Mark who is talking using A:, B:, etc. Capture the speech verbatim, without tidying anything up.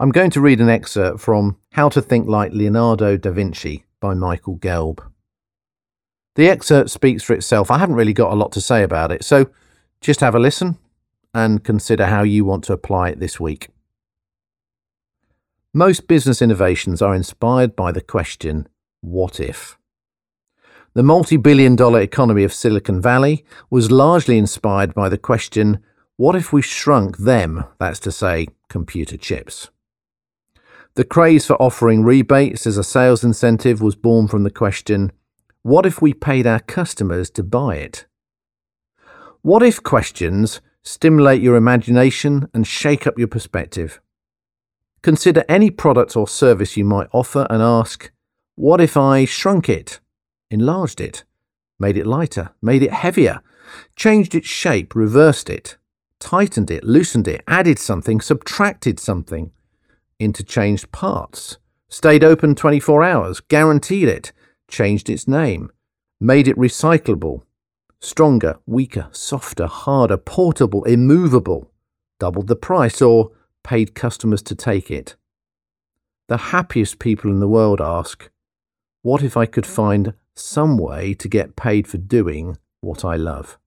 A: I'm going to read an excerpt from How to Think Like Leonardo da Vinci by Michael Gelb. The excerpt speaks for itself. I haven't really got a lot to say about it, so just have a listen and consider how you want to apply it this week. Most business innovations are inspired by the question, what if? The multi-billion dollar economy of Silicon Valley was largely inspired by the question, what if we shrunk them, that's to say, computer chips? The craze for offering rebates as a sales incentive was born from the question, what if we paid our customers to buy it? What if questions stimulate your imagination and shake up your perspective? Consider any product or service you might offer and ask, what if I shrunk it, enlarged it, made it lighter, made it heavier, changed its shape, reversed it, tightened it, loosened it, added something, subtracted something, interchanged parts, stayed open twenty-four hours, guaranteed it, changed its name, made it recyclable, stronger, weaker, softer, harder, portable, immovable, doubled the price, or paid customers to take it. The happiest people in the world ask, what if I could find some way to get paid for doing what I love?